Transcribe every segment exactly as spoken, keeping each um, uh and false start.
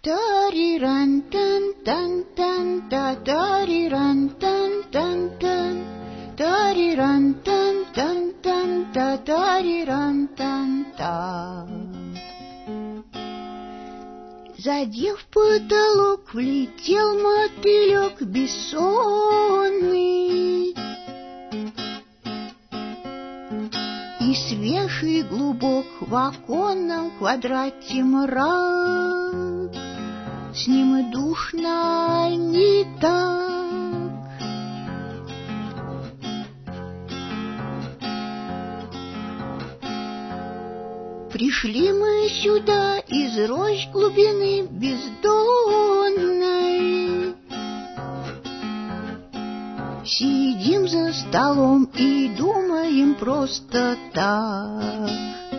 Тариран тан тан тан та тариран тан тан тан тариран тан тан тан та тариран тан та. Задев потолок, влетел мотылек бессонный, и свеж и глубок в оконном квадрате мрак. С ним и душно не так. Пришли мы сюда из рощ глубины бездонной, сидим за столом и думаем просто так.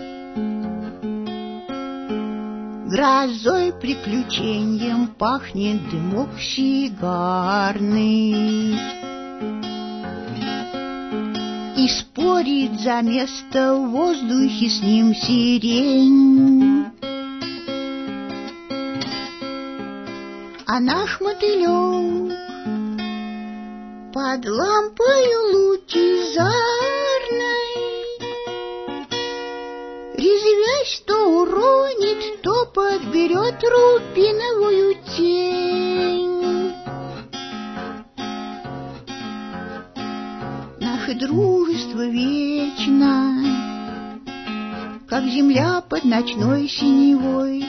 Грозой, приключением пахнет дымок сигарный, и спорит за место в воздухе с ним сирень. А наш мотылек под лампою лучезарной, резвясь, то уронит, то подберет рубиновую тень. Наше дружество вечно, как земля под ночной синевой.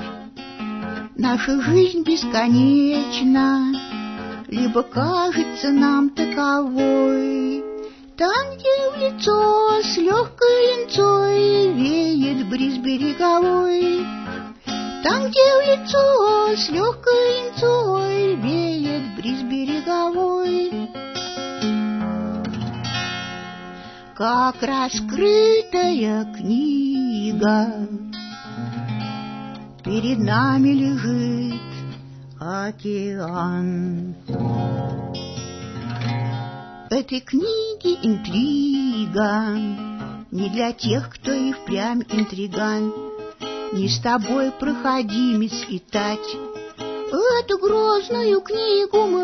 Наша жизнь бесконечна, либо кажется нам таковой. Там, где в лицо с легкой линцой веет бриз береговой, там, где в лицо с легкой линцой веет бриз береговой, как раскрытая книга перед нами лежит океан. Этой книги интрига не для тех, кто и впрямь интриган. Не с тобой, проходимец, и тать. Эту грозную книгу мы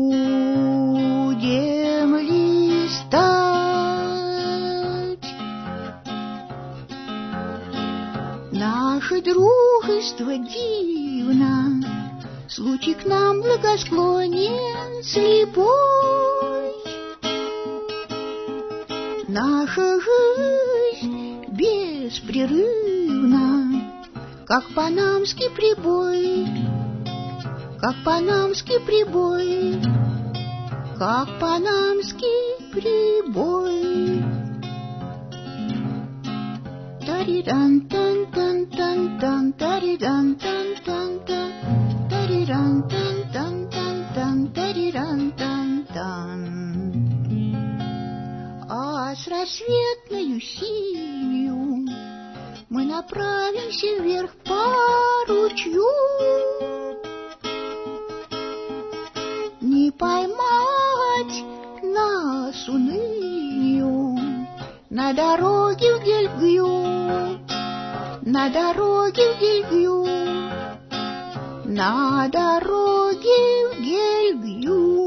будем листать. Наше дружество дивно, случай к нам благосклонен слепой. Наша жизнь беспрерывна, как панамский прибой, как панамский прибой, как панамский прибой. Тариран тан тан тан тан тариран тан тан тан тариран тан тан тан тан тариран тан тан. А с рассветною синью мы направимся вверх по ручью. Не поймать нас унынию на дороге в Гельгю, на дороге в Гельгю, на дороге в Гельгю.